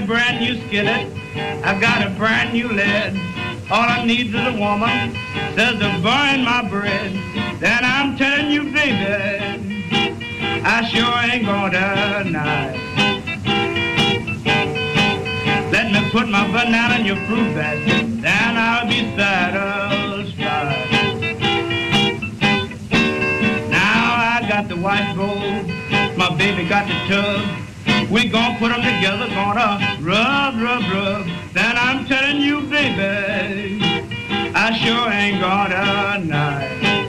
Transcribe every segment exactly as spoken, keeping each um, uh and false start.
a brand new skillet. I got a brand new lid. All I need is a woman says to burn my bread. Then I'm telling you, baby, I sure ain't gonna deny. Let me put my banana in your fruit basket, then I'll be satisfied. Now I got the white gold, my baby got the tub. We gonna put them together, gonna rub, rub, rub. Then I'm telling you, baby, I sure ain't gonna deny.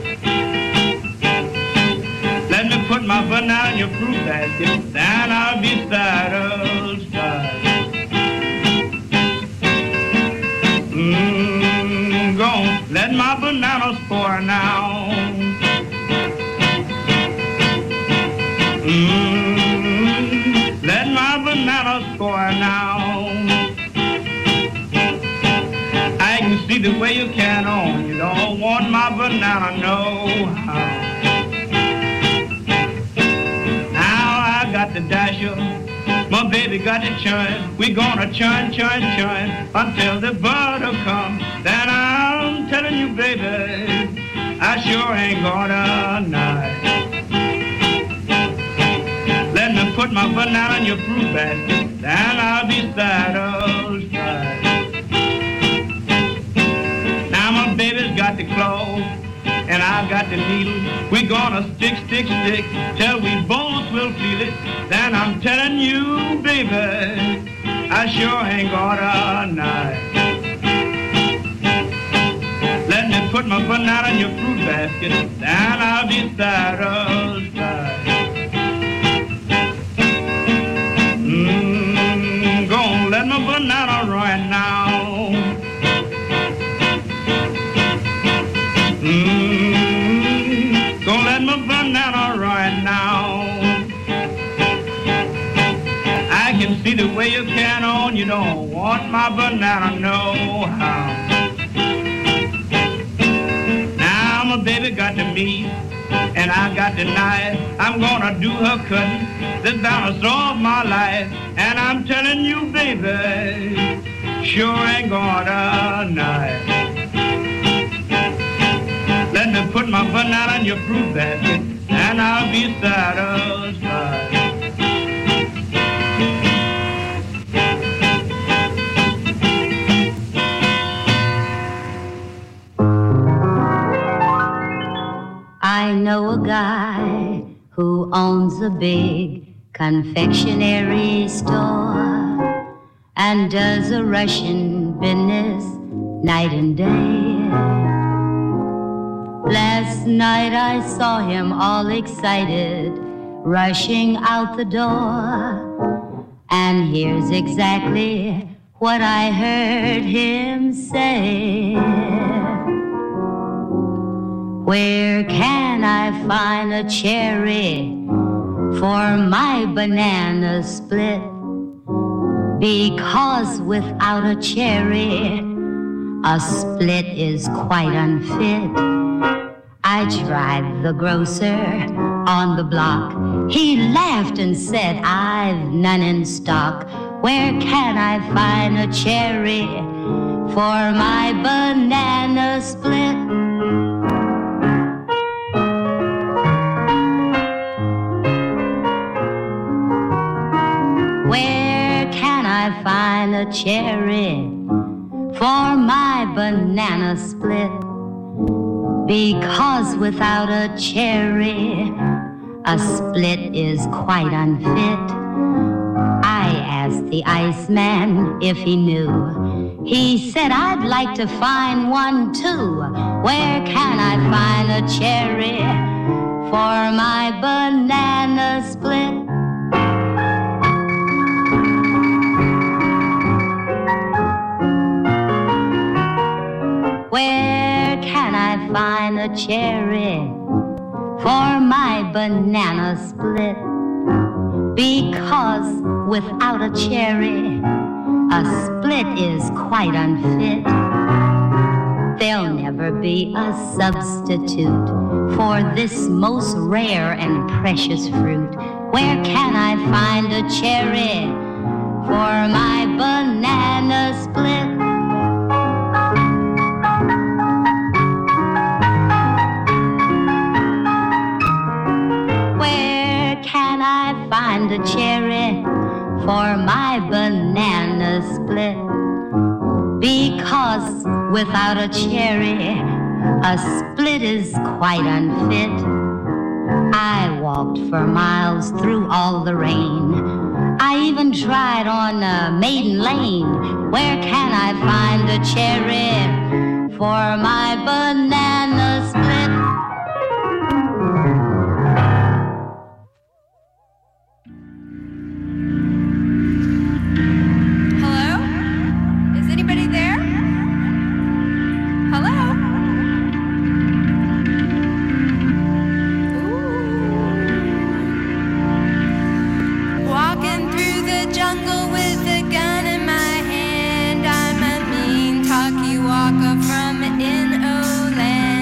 Let me put my banana in your fruit basket, then I'll be satisfied. Mmm, go let my banana spoil now. Mmm, let my banana spoil now. I can see the way you can on. You don't want my banana, no how. Now I got the dasher, my baby got the churn. We gonna churn, churn, churn until the butter comes. Then I'm telling you, baby, I sure ain't gonna deny. Let me put my banana in your fruit basket, then I'll be satisfied. Now my baby's got the claw, and I got the needle. We gonna stick, stick, stick till we both will feel it. Then I'm telling you, baby, I sure ain't gonna deny. Let me put my banana in your fruit basket, then I'll be satisfied. Mmm, gonna let my banana run now. Mmm, gonna let my banana run now. I can see the way you can on. You don't want my banana, no how. Now my baby got the meat, and I got the knife. I'm gonna do her cutting, the balance of my life. And I'm telling you, baby, sure ain't gonna deny. Let me put my banana in your fruit basket, and I'll be satisfied. I know a guy who owns a big confectionery store and does a Russian business night and day. Last night I saw him all excited, rushing out the door. And here's exactly what I heard him say. Where can I find a cherry for my banana split? Because without a cherry, a split is quite unfit. I tried the grocer on the block. He laughed and said, I've none in stock. Where can I find a cherry for my banana split? Where can I find a cherry for my banana split? Because without a cherry, a split is quite unfit. I asked the Iceman if he knew. He said, I'd like to find one too. Where can I find a cherry for my banana split? Where can I find a cherry for my banana split? Because without a cherry, a split is quite unfit. There'll never be a substitute for this most rare and precious fruit. Where can I find a cherry for my banana split. Where can I find a cherry for my banana split? Because without a cherry, a split is quite unfit. I walked for miles through all the rain. I even tried on a maiden lane. Where can I find a cherry for my banana split? Hello? Is anybody there? Hello? Walking through the jungle with a gun in my hand. I'm a mean talkie walker from N O land.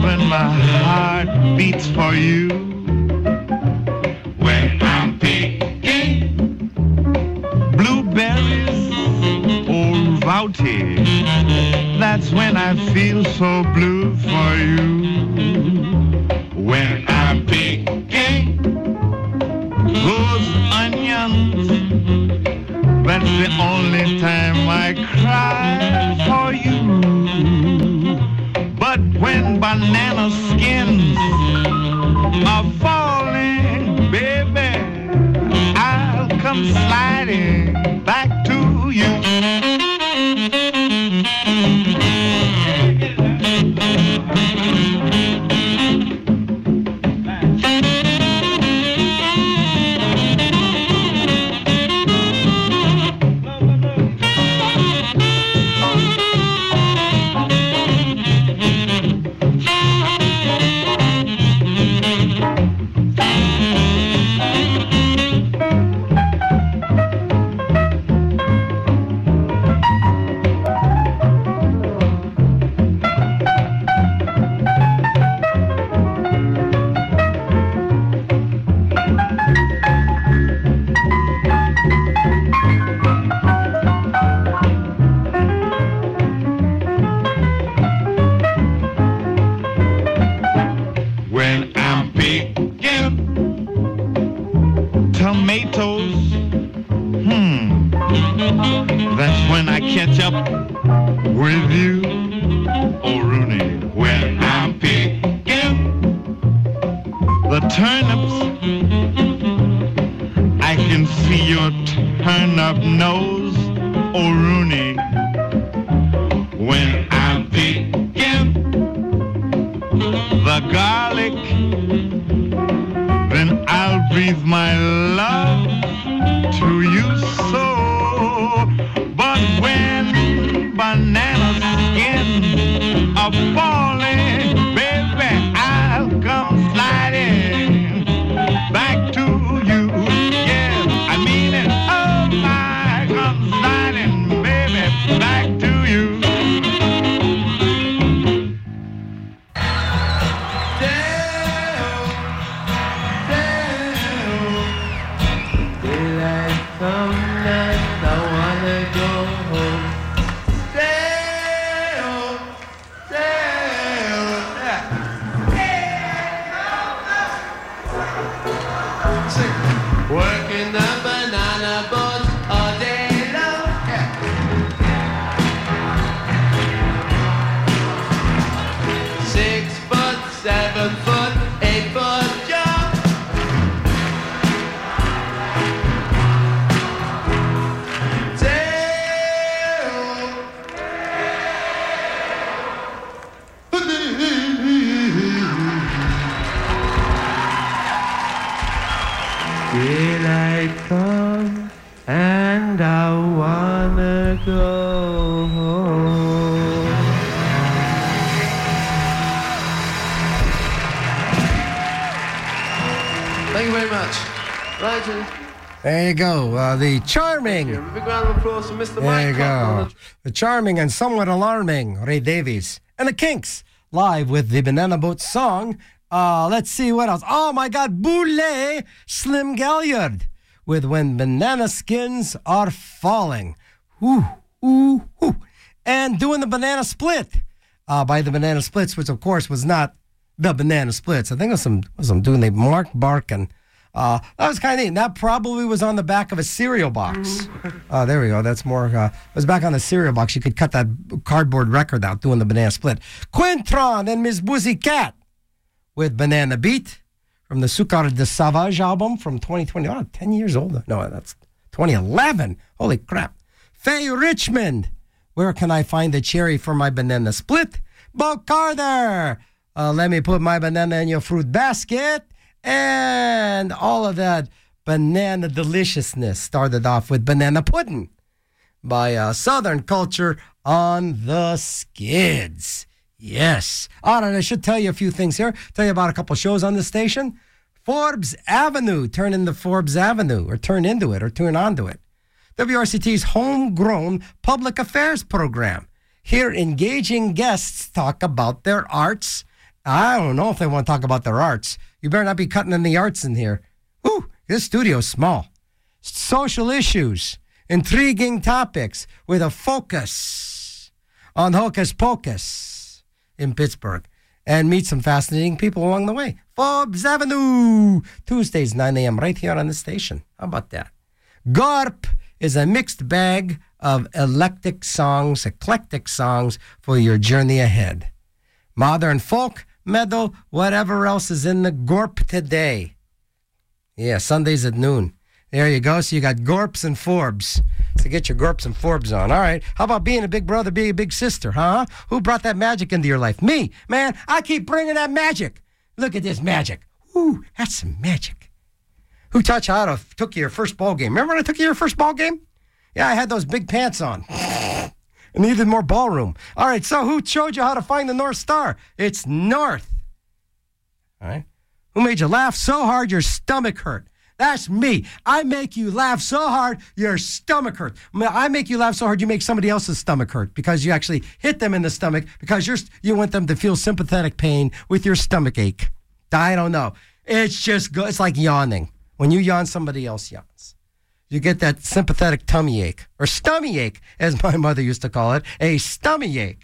when my heart beats for you. When I'm picking blueberries or Vouty, that's when I feel so blue for you. When I'm picking those onions, that's the only time I cry for you. But when banana skins are falling, baby, I'll come sliding back to you. There you go. Uh, the charming. A big round of applause for Mister There you Mike go. the... the charming and somewhat alarming Ray Davies and the Kinks live with the Banana Boat song. Uh, let's see what else. Oh my God, Boulé Slim Galliard with When Banana Skins Are Falling. Ooh, ooh, ooh. And doing the Banana Split uh, by the Banana Splits, which of course was not the Banana Splits. I think it was some, was some doing the Mark Barkin. Uh, that was kind of neat. And that probably was on the back of a cereal box. Uh, there we go. That's more. Uh, it was back on the cereal box. You could cut that cardboard record out doing the Banana Split. Quintron and Miss Boozy Cat with Banana Beat from the Sucre de Sauvage album from twenty twenty. Oh, ten years old. No, that's twenty eleven. Holy crap. Faye Richmond. Where can I find the cherry for my banana split? Bo Carter. Uh, let me put my banana in your fruit basket. And all of that banana deliciousness started off with Banana Pudding by uh, Southern Culture on the Skids. Yes. All right, I should tell you a few things here. Tell you about a couple shows on the station. Forbes Avenue, turn into Forbes Avenue, or turn into it, or turn onto it. W R C T's homegrown public affairs program. Here, engaging guests talk about their arts, I don't know if they want to talk about their arts. You better not be cutting any arts in here. Whew, this studio's small. Social issues, intriguing topics with a focus on Hocus Pocus in Pittsburgh. And meet some fascinating people along the way. Forbes Avenue, Tuesdays, nine a.m. right here on the station. How about that? Gorp is a mixed bag of eclectic songs, eclectic songs for your journey ahead. Modern folk, metal, whatever else is in the Gorp today. Yeah, Sundays at noon. There you go. So you got Gorps and Forbes. So get your Gorps and Forbes on. All right. How about being a big brother, being a big sister, huh? Who brought that magic into your life? Me. Man, I keep bringing that magic. Look at this magic. Ooh, that's some magic. Who taught you how to took you your first ball game? Remember when I took you your first ball game? Yeah, I had those big pants on. I needed more ballroom. All right, so who showed you how to find the North Star? It's North. All right. Who made you laugh so hard your stomach hurt? That's me. I make you laugh so hard, your stomach hurts. I make you laugh so hard, you make somebody else's stomach hurt because you actually hit them in the stomach because you're, you want them to feel sympathetic pain with your stomach ache. I don't know. It's just good. It's like yawning. When you yawn, somebody else yawns. You get that sympathetic tummy ache, or stomach ache, as my mother used to call it, a stomach ache.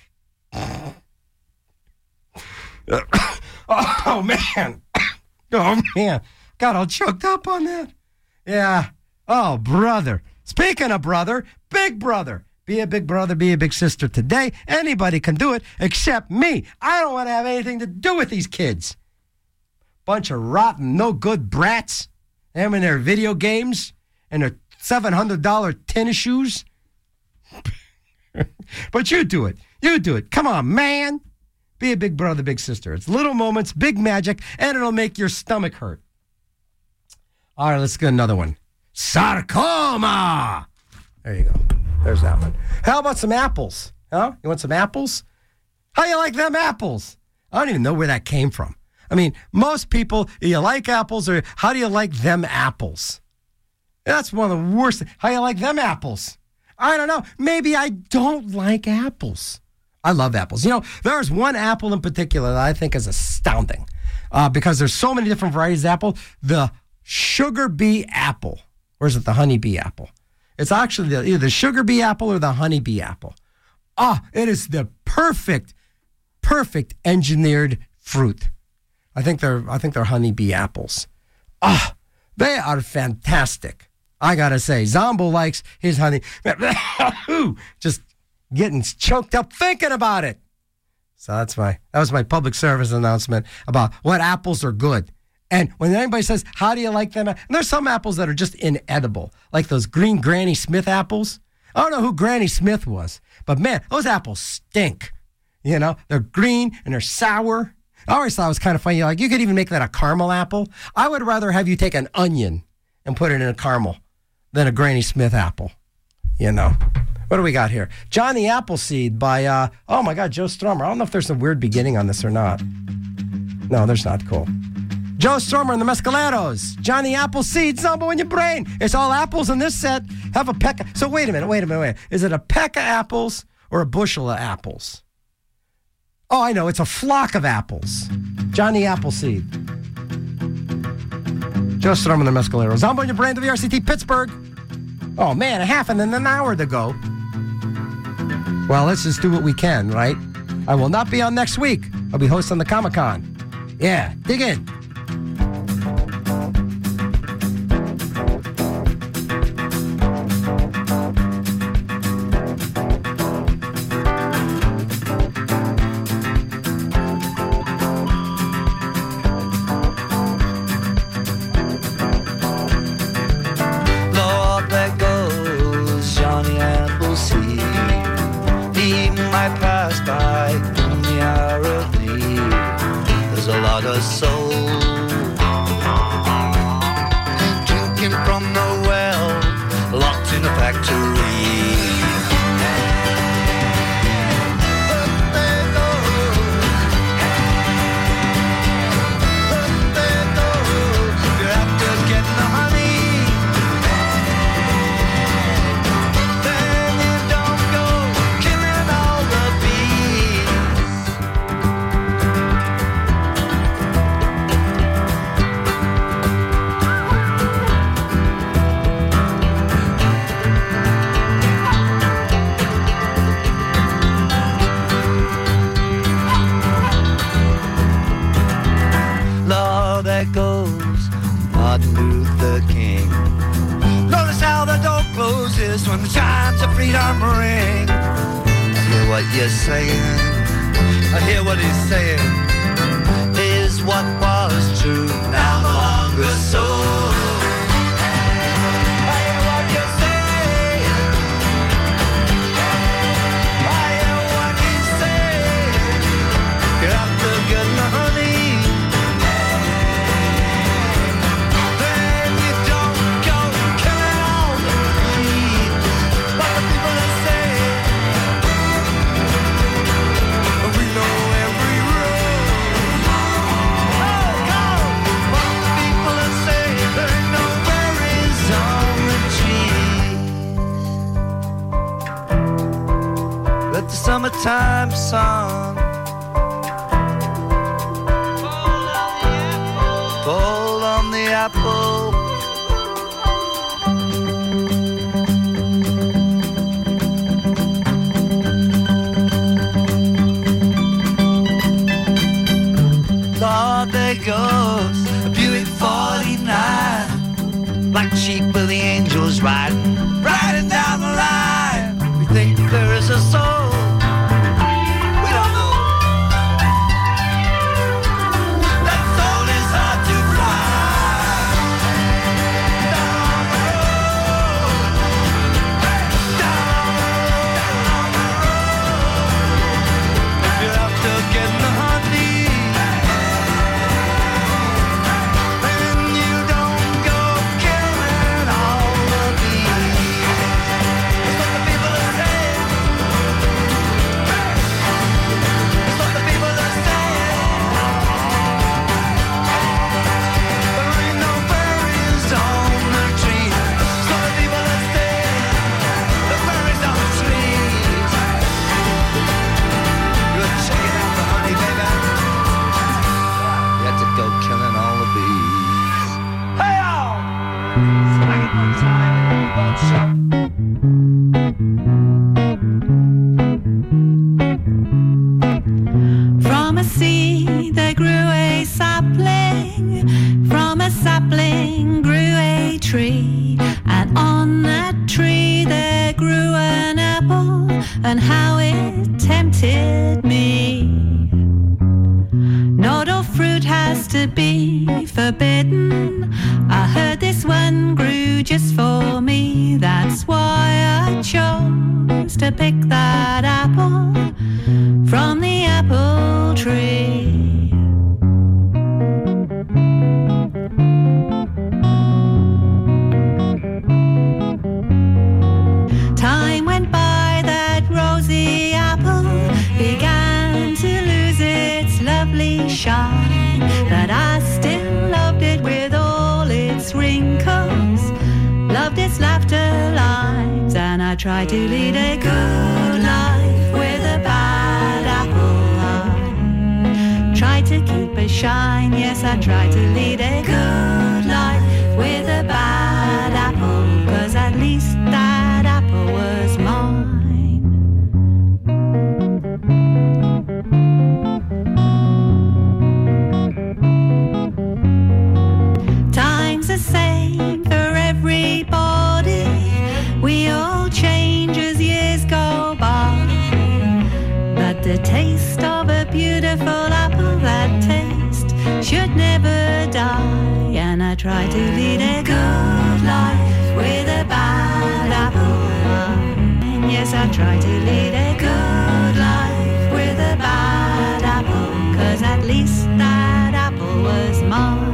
Oh, man. Oh, man. Got all choked up on that. Yeah. Oh, brother. Speaking of brother, big brother. Be a big brother, be a big sister today. Anybody can do it except me. I don't want to have anything to do with these kids. Bunch of rotten, no good brats. Them and their video games and their seven hundred dollars tennis shoes. But you do it. You do it. Come on, man. Be a big brother, big sister. It's little moments, big magic, and it'll make your stomach hurt. All right, let's get another one. Sarcoma. There you go. There's that one. How about some apples? Huh? You want some apples? How you like them apples? I don't even know where that came from. I mean, most people, do you like apples or how do you like them apples? That's one of the worst. How you like them apples? I don't know. Maybe I don't like apples. I love apples. You know, there's one apple in particular that I think is astounding uh, because there's so many different varieties of apple. The sugar bee apple, or is it the honey bee apple? It's actually the, either the sugar bee apple or the honey bee apple. Ah, oh, it is the perfect, perfect engineered fruit. I think they're, I think they're honey bee apples. Ah, oh, they are fantastic. I gotta say, Zombo likes his honey. Just getting choked up thinking about it. So that's my, that was my public service announcement about what apples are good. And when anybody says, how do you like them? And there's some apples that are just inedible, like those green Granny Smith apples. I don't know who Granny Smith was, but man, those apples stink. You know, they're green and they're sour. I always thought it was kind of funny. Like, you could even make that a caramel apple. I would rather have you take an onion and put it in a caramel than a Granny Smith apple. You know, what do we got here? Johnny Appleseed by, uh, oh my God, Joe Strummer. I don't know if there's a weird beginning on this or not. No, there's not. Cool. Joe Strummer and the Mescaleros. Johnny Appleseed, Zombo in your brain. It's all apples in this set. Have a peck. Of, so wait a minute, wait a minute, wait. Is it a peck of apples or a bushel of apples? Oh, I know. It's a flock of apples. Johnny Appleseed. Joe Strummer and the Mescaleros. Zombo in your brain to the R C T Pittsburgh. Oh, man, a half and then an hour to go. Well, let's just do what we can, right? I will not be on next week. I'll be hosting the Comic-Con. Yeah, dig in. Soul drinking from the well, locked in a factory. Martin Luther King. Notice how the door closes when the chimes of freedom ring. I hear what you're saying, I hear what he's saying. Is what was true now no longer so. I hear what you're saying, I hear what he's saying. Get up to get the honey. Summertime sun fall on the apple. Lord, there goes a Buick forty-nine, black sheep with the angels riding, riding down the line. We think there is a soul. From a seed there grew a sapling, from a sapling grew a tree, and on that tree there grew an apple, and how it tempted me. Not all fruit has to be forbidden. I heard this one grew just for me. That's why I chose to pick that apple from the apple tree. Time went by, that rosy apple began to lose its lovely shine, but I still loved it with all its wrinkles, loved its laughter lines, and I tried to lead a good life with a bad apple eye. Tried to keep a shine, yes, I tried to lead a good life with a bad apple, 'cause at least that apple was mine. Time's the same for everybody. We all change as years go by, but the taste of a beautiful apple, that taste should never die. And I try to lead a good life with a bad apple eye. And yes, I try to lead a good life with a bad apple, 'cause at least that apple was mine.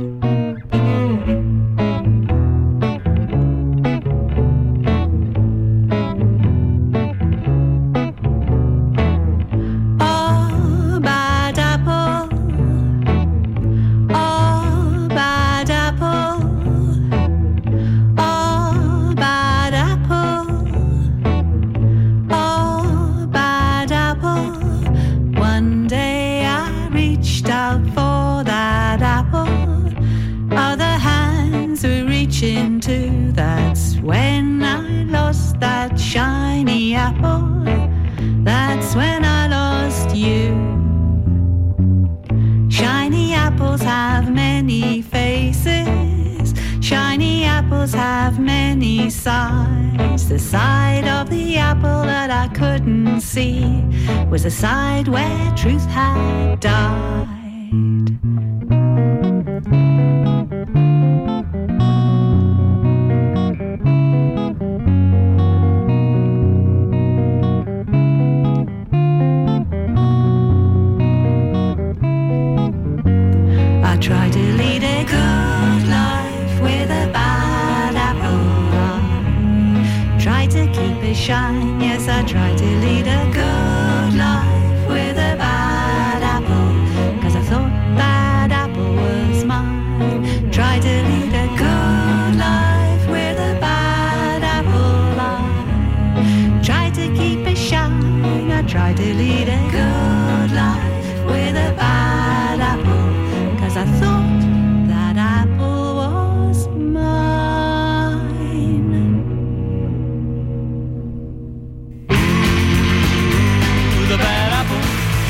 Into that's when I lost that shiny apple, that's when I lost you. Shiny apples have many faces, shiny apples have many sides. The side of the apple that I couldn't see was the side where truth had died. I tried to lead a good life with a bad apple eye. Tried to keep it shine, yes, I tried to lead a good life with a bad apple, 'cause I thought that apple was mine. Tried to lead a good life with a bad apple eye. Tried to keep it shine, I tried to lead a good life with a bad apple, 'cause I thought that apple was mine. Ooh, the bad apple.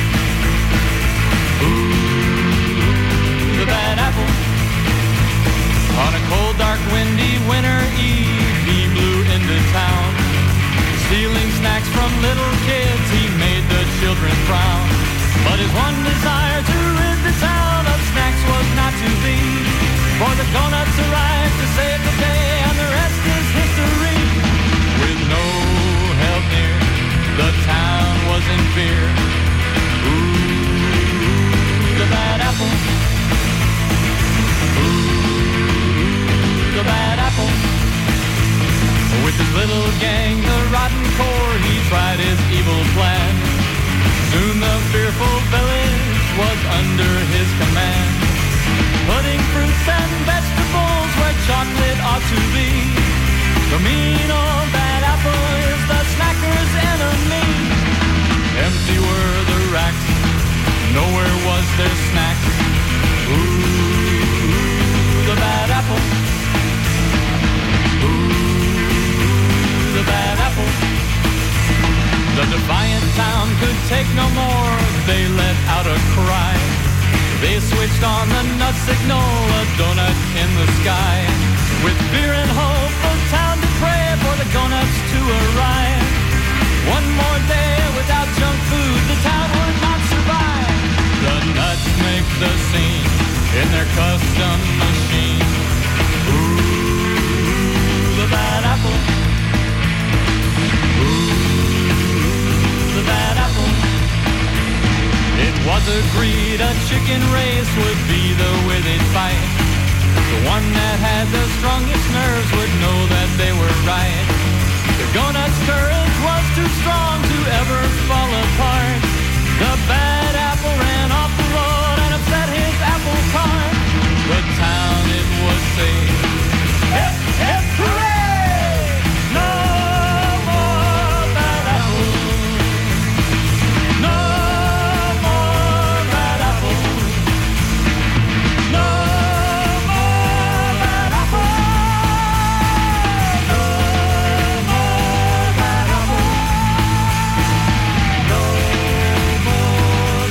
Ooh, the bad apple. On a cold, dark, windy winter eve, he blew into town. Stealing snacks from little kids, he made the children frown. But his one desire to rid the town of snacks was not to be. For the donuts arrived to save the day, and the rest is history. With no help near, the town was in fear. Ooh, the bad apple. Ooh, the bad apple. With his little gang, the rotten core, he tried his evil plan. Soon the fearful village was under his command, putting fruits and vegetables where chocolate ought to be. The mean old bad apple is the snacker's enemy. Empty were the racks, nowhere was there snacks. Ooh, the bad apple. Ooh, the bad apple. The defiant town could take no more, they let out a cry. They switched on the nut signal, a donut in the sky. With fear and hope, the town to pray for the donuts to arrive. One more day without junk food, the town would not survive. The nuts make the scene in their custom machine. Ooh, the bad apple. The bad apple. It was agreed a chicken race would be the way they'd fight. The one that had the strongest nerves would know that they were right. The donut's courage was too strong to ever fall apart. The bad apple ran off the road and upset his apple cart. The town, it was safe. Hip, hip, hooray! No more bad apples. No more bad apples. No more bad apples. No more bad apples. No more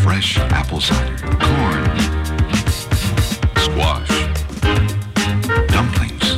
fresh apple cider, corn, squash, dumplings.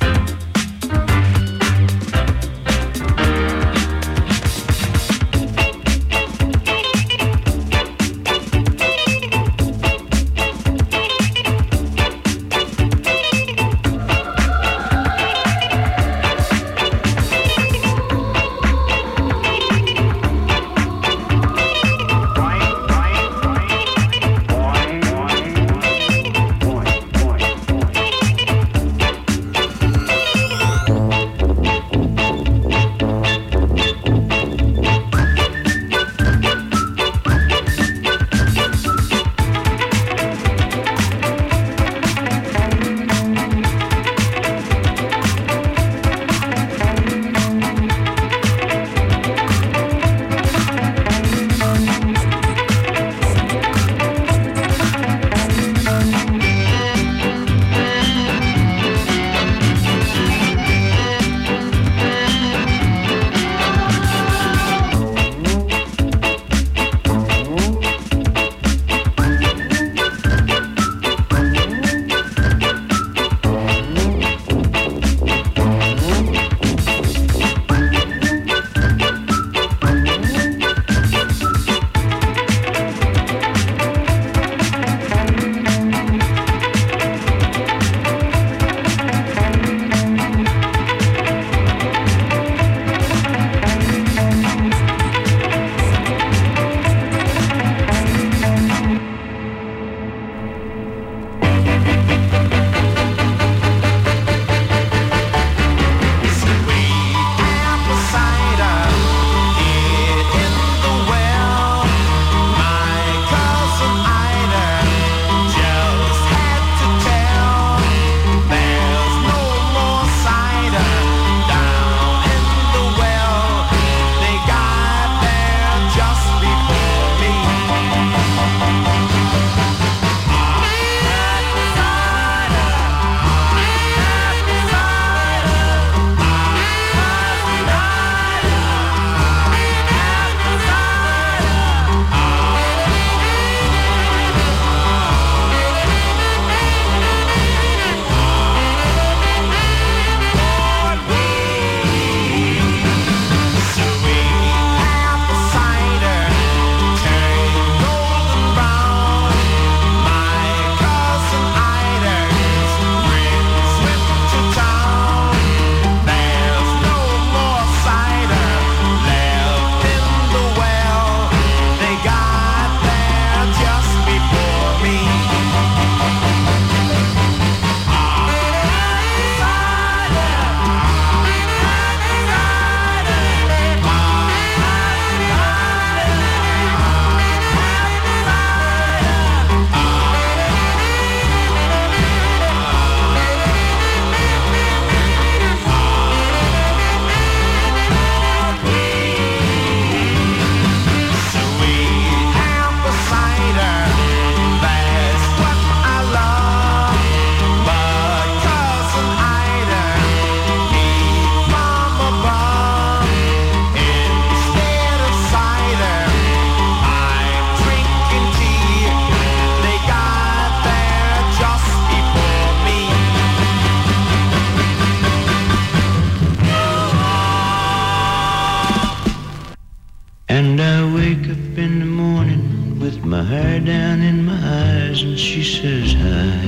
And I wake up in the morning with my hair down in my eyes, and she says hi.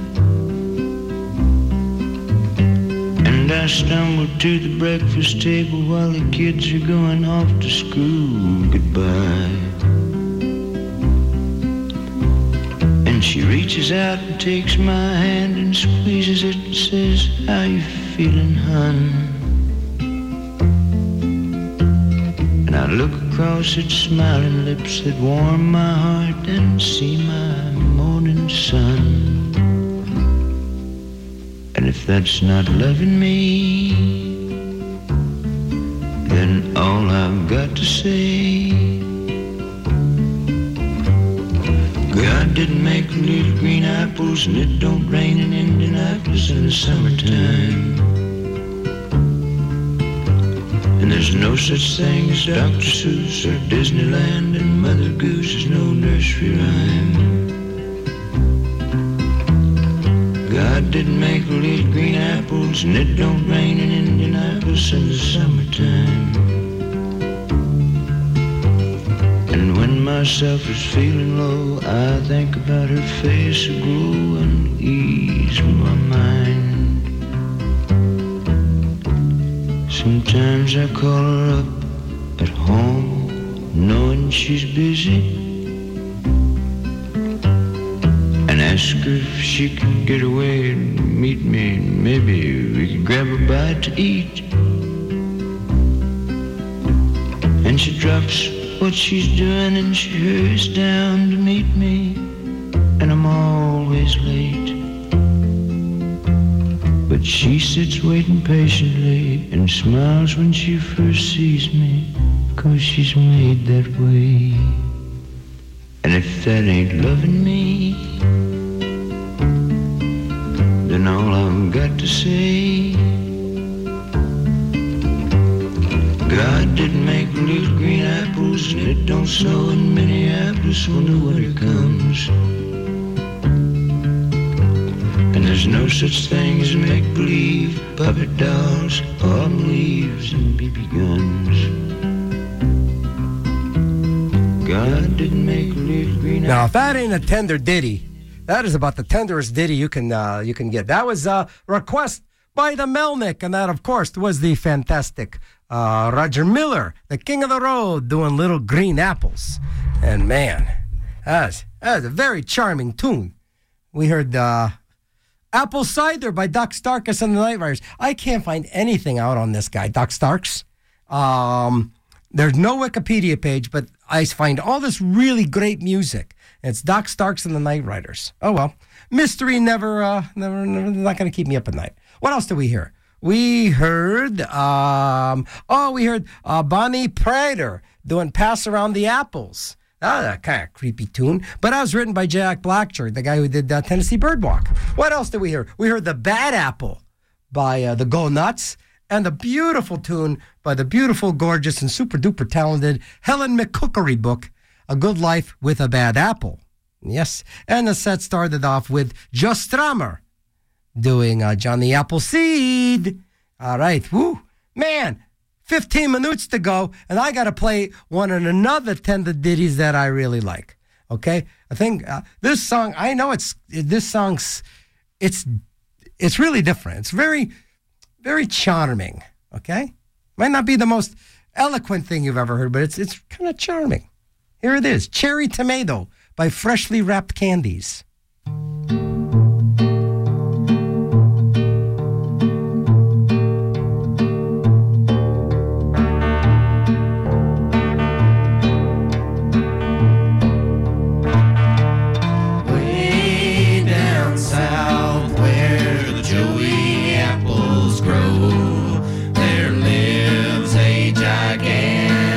And I stumble to the breakfast table while the kids are going off to school. Goodbye. And she reaches out and takes my hand and squeezes it and says, how you feeling, hon? And I look across at smiling lips that warm my heart and see my morning sun. And if that's not loving me, then all I've got to say, God didn't make little green apples, and it don't rain in Indianapolis in the summertime. And there's no such thing as Doctor Seuss or Disneyland, and Mother Goose is no nursery nursery rhyme. God didn't make little green apples, and it don't rain in Indianapolis in the summertime. And when myself is feeling low, I think about her face aglow and ease my mind. Sometimes I call her up at home, knowing she's busy, and ask her if she can get away and meet me, and maybe we could grab a bite to eat. And she drops what she's doing and she hurries down to meet me, and I'm always late. But she sits waiting patiently and smiles when she first sees me, 'cause she's made that way. And if that ain't loving me, then all I've got to say, God didn't make little green apples, and it don't snow in Minneapolis when the winter comes. And there's no such thing as make-believe, puppet dolls, autumn leaves, and B B guns. God didn't make little green apples. Now, if that ain't a tender ditty, that is about the tenderest ditty you can uh, you can get. That was a request by the Melnick, and that, of course, was the fantastic uh, Roger Miller, the king of the road, doing Little Green Apples. And man, that's that's a very charming tune. We heard uh, Apple Cider by Doc Starkis and the Night Riders. I can't find anything out on this guy, Doc Starks. Um, there's no Wikipedia page, but I find all this really great music. It's Doc Starks and the Night Riders. Oh, well. Mystery never, uh, never, never not going to keep me up at night. What else did we hear? We heard, um, oh, we heard uh, Bonnie Prater doing Pass Around the Apples. Oh, that kind of creepy tune. But that was written by Jack Blackcher, the guy who did uh, Tennessee Birdwalk. What else did we hear? We heard The Bad Apple by uh, the Go Nuts, and the beautiful tune by the beautiful, gorgeous, and super-duper talented Helen McCookery book, A Good Life with a Bad Apple. Yes. And the set started off with Joe Strummer doing uh, Johnny Appleseed. All right. Woo. Man, fifteen minutes to go, and I got to play one of another tender ditties that I really like. Okay? I think uh, this song, I know it's, this song's, it's, it's really different. It's very, very charming. Okay? Might not be the most eloquent thing you've ever heard, but it's, it's kind of charming. Here it is, Cherry Tomato by Freshly Wrapped Candies. Way down south where the Joey apples grow, there lives a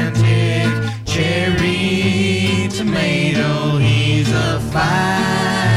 gigantic cherry tomato. He's a fine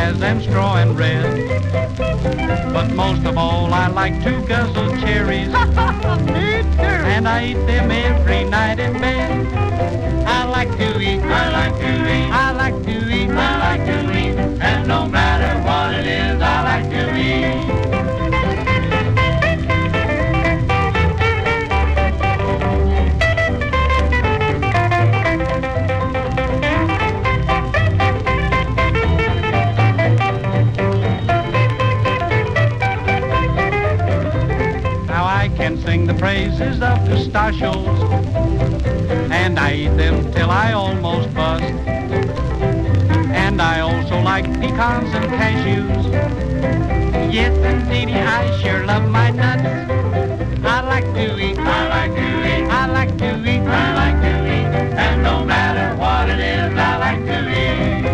as them straw and red. But most of all, I like to guzzle cherries. Me too. And I eat them every night in bed. I like to eat, I like to eat, I like to eat, I like to eat. And no matter what it is, I like to eat. And sing the praises of pistachios, and I eat them till I almost bust. And I also like pecans and cashews. Yes, indeedy, I sure love my nuts. I like to eat, I like to eat, I like to eat, I like to eat. And no matter what it is, I like to eat.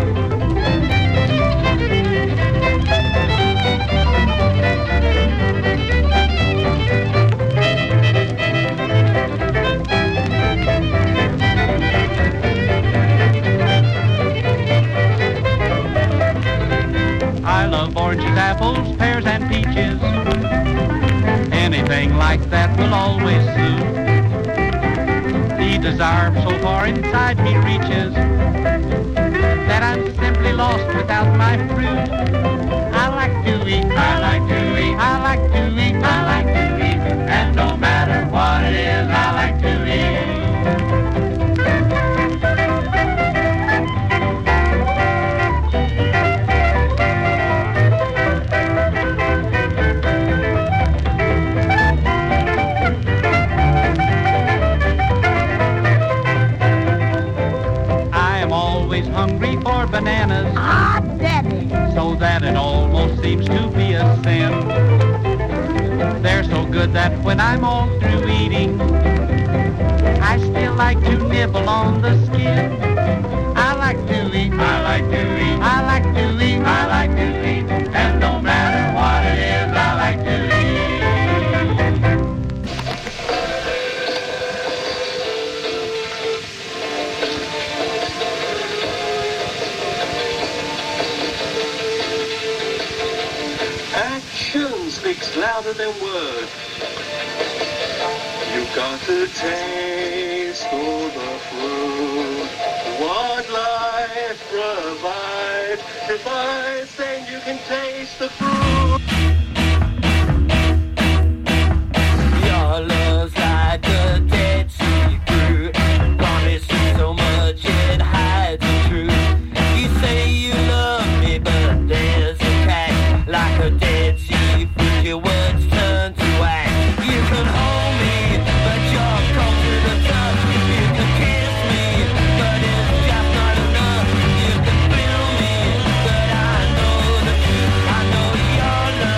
I love oranges, apples, pears, and peaches. Anything like that will always suit. The desire so far inside me reaches that I'm simply lost without my fruit. I like to eat, I like to eat, I like to eat, I like to eat. And no matter what it is, I like to eat. Hungry for bananas, ah, Daddy. So that it almost seems to be a sin. They're so good that when I'm all through eating, I still like to nibble on the skin. I like to eat, I like to eat, I like to eat, I like to eat. And no matter what it is, I like to eat. Speaks louder than words. You got to taste all the fruit what life provides. If I say you can taste the fruit. Your love's like a dead sea fruit. Promises so much it hides the truth. You say you love me, but there's a catch. Like a dead sea. Your words turn to wax. You can hold me, but you're cold to the touch. You can kiss me, but it's just not enough. You can feel me, but I know the truth. I know your love.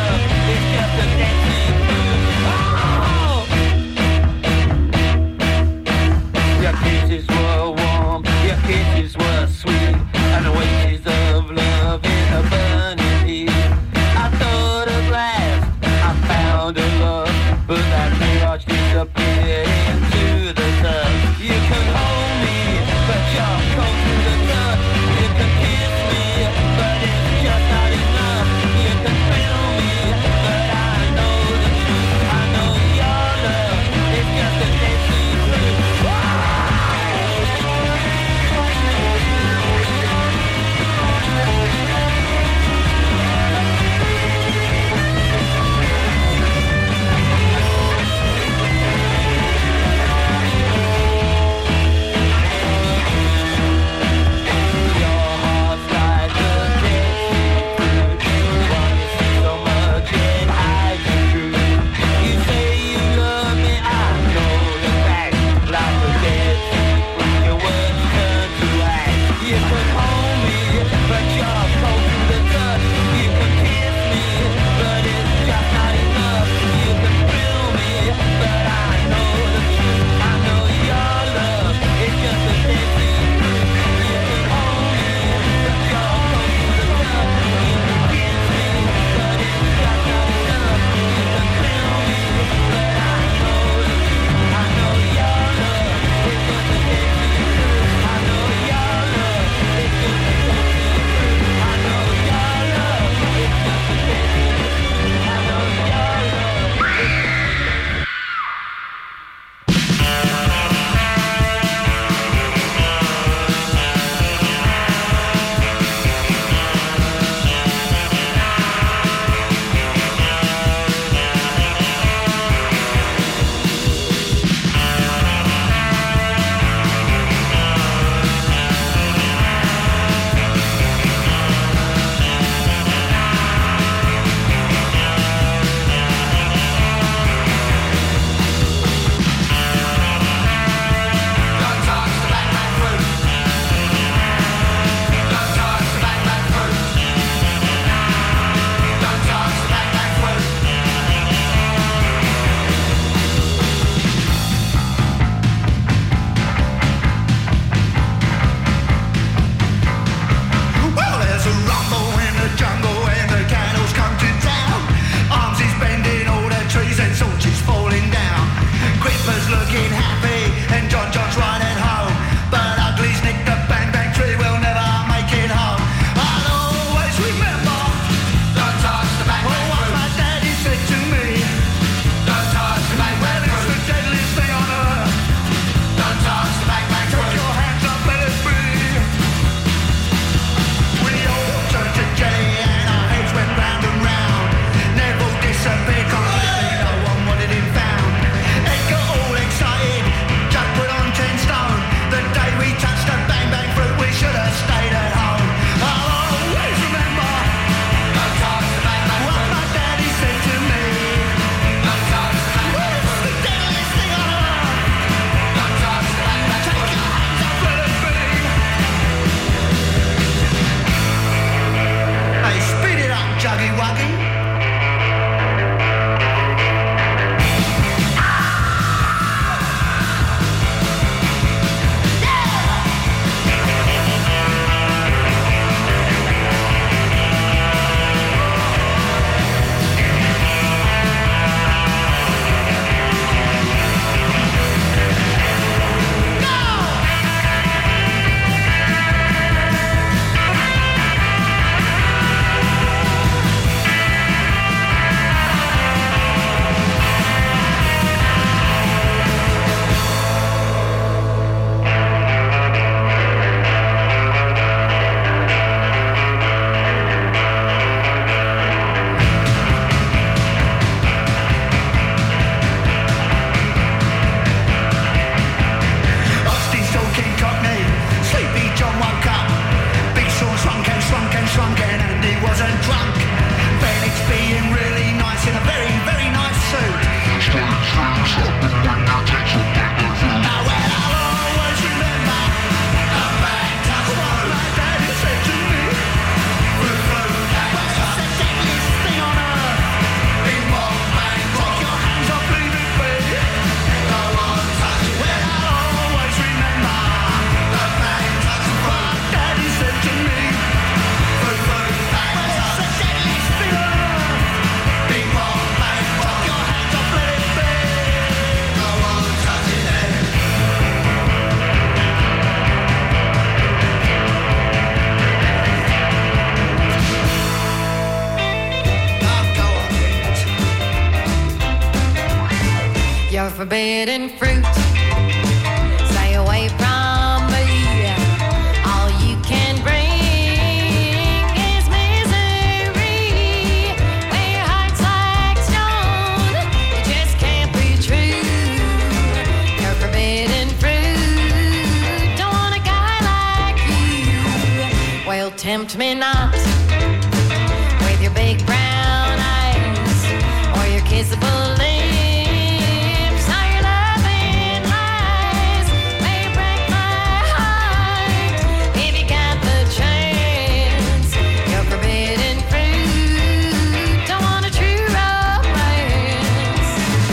You're forbidden fruit. Stay away from me. All you can bring is misery. When your heart's like stone, it just can't be true. You're forbidden fruit. Don't want a guy like you. Well, tempt me not with your big brown eyes or your kissable lips. All your loving lies may break my heart. If you got the chance, you're forbidden fruit. Don't want a true romance.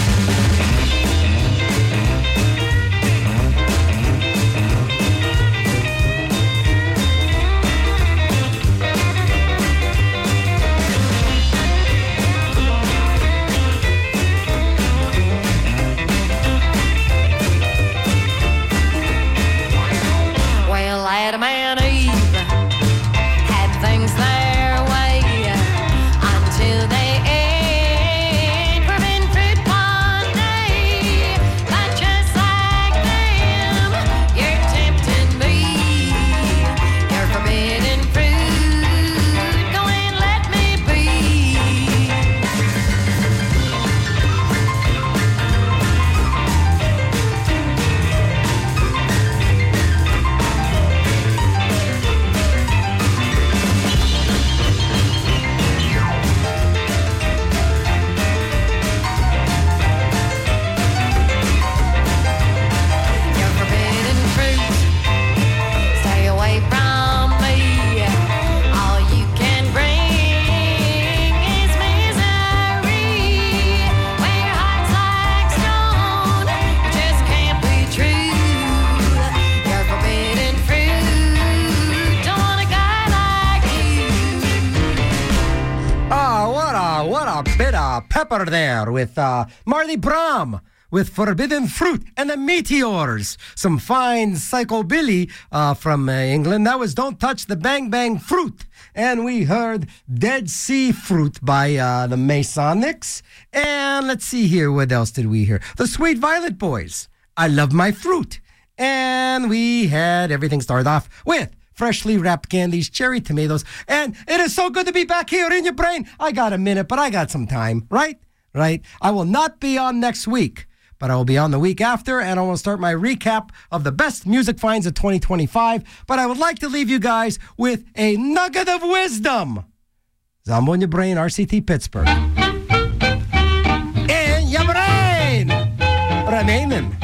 Well, Adam and Eve had things their way until they ate forbidden fruit one day. But just like them, you're tempting me. You're forbidden fruit. Go and let me be. You're forbidden fruit. Stay away from me. All you can bring is misery. When your heart's like stone, it just can't be true. You're forbidden fruit. Don't want a guy like you. Ah, what a what a bit of pepper there with uh, Marley Bram with Forbidden Fruit and the Meteors. Some fine psychobilly uh, from uh, England. That was Don't Touch the Bang Bang Fruit. And we heard Dead Sea Fruit by uh, the Masonics. And let's see here, what else did we hear? The Sweet Violet Boys, I Love My Fruit. And we had everything started off with freshly wrapped candies, cherry tomatoes. And it is so good to be back here in your brain. I got a minute, but I got some time, right? Right? I will not be on next week, but I will be on the week after, and I will start my recap of the best music finds of twenty twenty-five. But I would like to leave you guys with a nugget of wisdom. Zambo in your brain, R C T Pittsburgh. In your brain! Remaining.